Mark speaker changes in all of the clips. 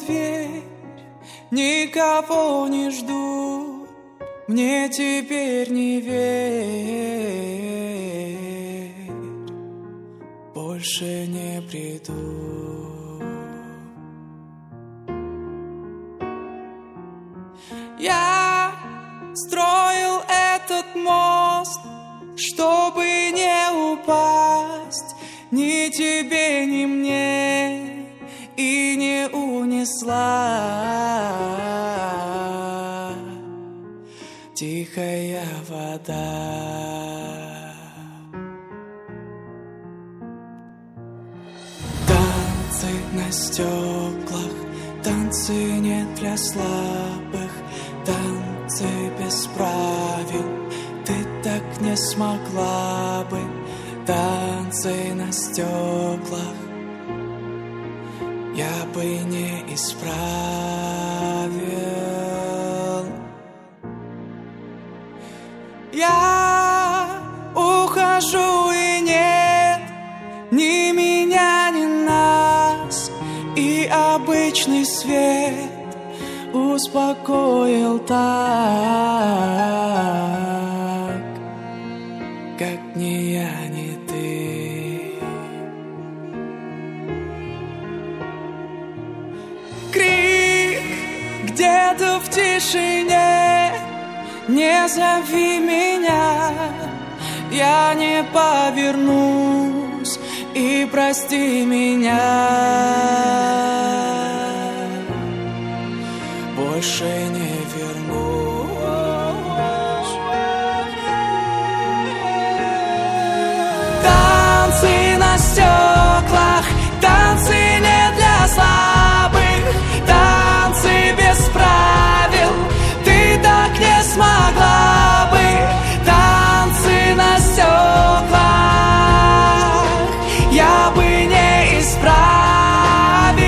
Speaker 1: дверь, никого не жду, мне теперь не верь, больше не приду. Я строил этот мост, чтобы не упасть ни тебе, ни мне, и не унесла тихая вода. Танцы на стеклах, танцы не для слабых, танцы без правил, ты так не смогла бы. Танцы на стеклах я бы не исправил. Я ухожу, и нет ни меня, ни нас, и обычный свет успокоил так, как ни я, ни ты. Крик где-то в тишине, не зови меня, я не повернусь, и прости меня, больше не вернусь. Танцы на стеклах, танцы не для слабых, танцы без правил, ты так не смогла бы. Танцы на стеклах я бы не исправил.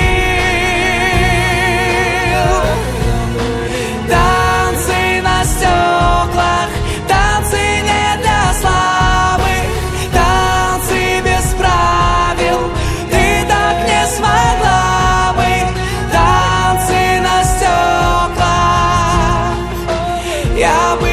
Speaker 1: Танцы на стеклах, танцы не для слабых, танцы без правил, ты так не смогла бы. Танцы на стеклах я бы